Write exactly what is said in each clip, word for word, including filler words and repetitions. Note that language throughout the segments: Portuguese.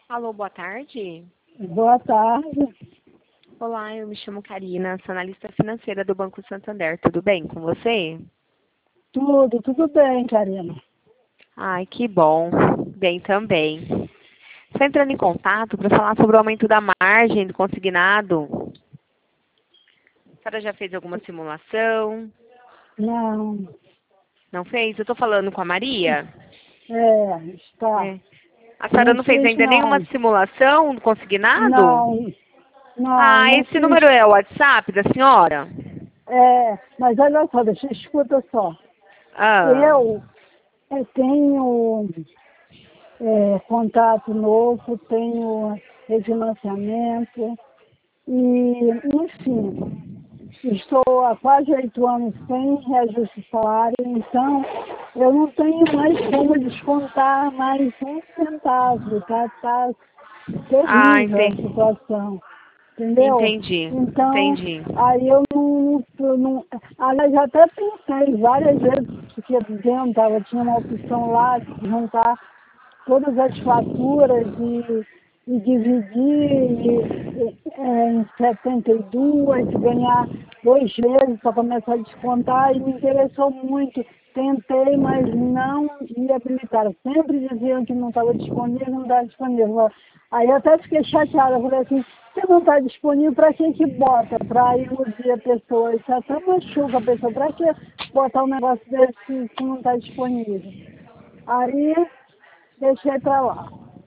Alô, boa tarde. Boa tarde. Olá, eu me chamo Karina, sou analista financeira do Banco Santander. Tudo bem com você? Tudo, tudo bem, Karina. Ai, que bom. Bem também. Estou entrando em contato para falar sobre o aumento da margem do consignado. A senhora já fez alguma simulação? Não, Não fez? Eu estou falando com a Maria? é, está. É. A senhora Não não fez fiz, ainda nenhuma não. simulação do consignado? Não, não, Ah, não esse fiz. número é o WhatsApp da senhora? É, mas olha só, deixa, escuta só. Ah, Eu, eu tenho é, contato novo, tenho refinanciamento e, enfim, estou há quase oito anos sem reajuste de salário, então eu não tenho mais como descontar mais um centavo, tá? Tá ah, terrível a entendi. situação, entendeu? Entendi, Então, entendi. aí eu não, eu não aliás, já até pensei várias vezes que adiantava, eu tinha uma opção lá de juntar todas as faturas e, e dividir e, é, em setenta e dois, ganhar dois meses para começar a descontar, e me interessou muito. Tentei, mas não me habilitaram. Sempre diziam que não estava disponível, não estava disponível. Aí eu até fiquei chateada, eu falei assim, se não está disponível, para que que bota? Para iludir a pessoa. Isso até machuca a pessoa. Para que botar um negócio desse se, se não está disponível? Aí deixei pra lá.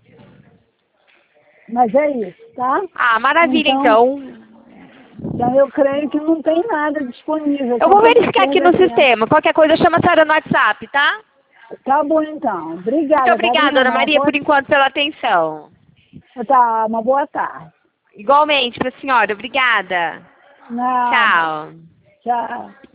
Mas é isso, tá? Ah, maravilha, Então, então. então eu creio que não tem nada disponível, Eu só vou para não verificar aqui no perder tempo. sistema. Qualquer coisa, chama a senhora no WhatsApp, tá? Tá bom então. Muito Obrigada, obrigada, Karina. Ana Uma Maria, boa, por enquanto, pela atenção. tá, uma boa tarde. Igualmente para a senhora. Obrigada. Nada. Tchau. Tchau.